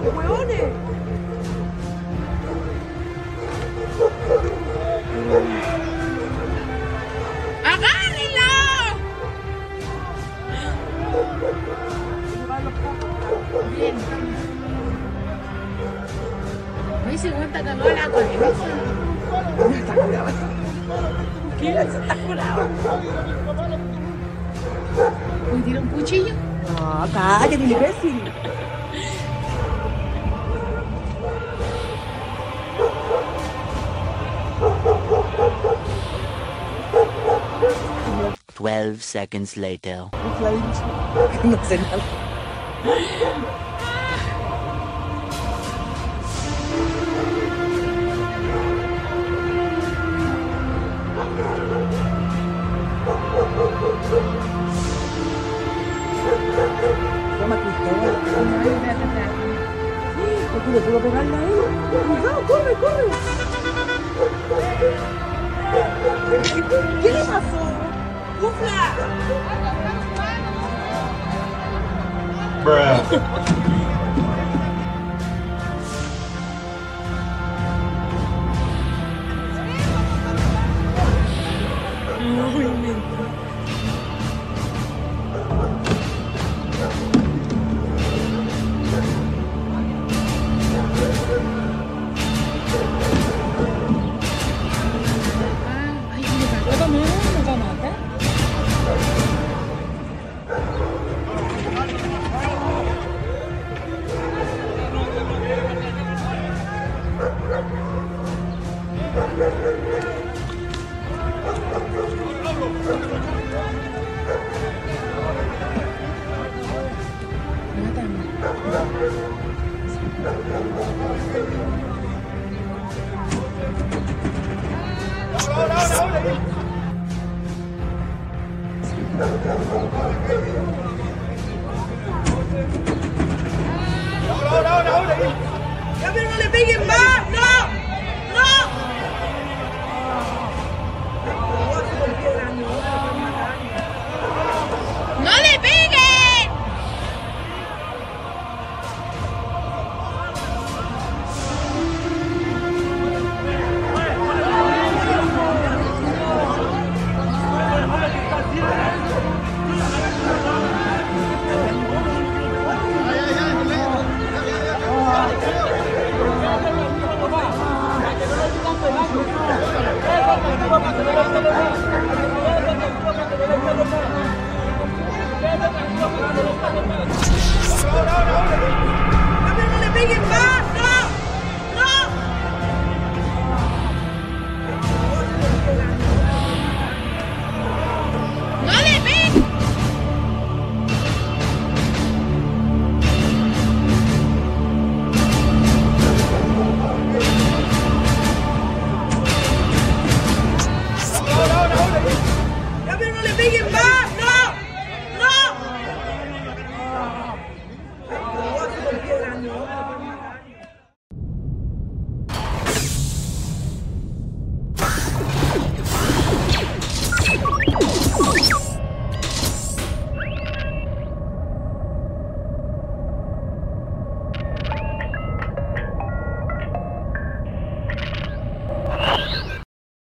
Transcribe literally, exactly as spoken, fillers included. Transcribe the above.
hueones. ¡Agárrenlo! Bien. Ay, se aguanta cagado la cabeza. Está curado. ¿Qué? Está curado. ¿Uy, tira un cuchillo? No, cállate, imbécil. Twelve seconds later. No sé nada. Llama a Cristóbal. ¿Por qué le puedo pegarla ahí? Cuidado, corre, corre. ¿Qué le pasó? ¡Ufla! Ay, me cayó la mano, me va a matar. ¡Ya, pero no le peguen más! ¡No!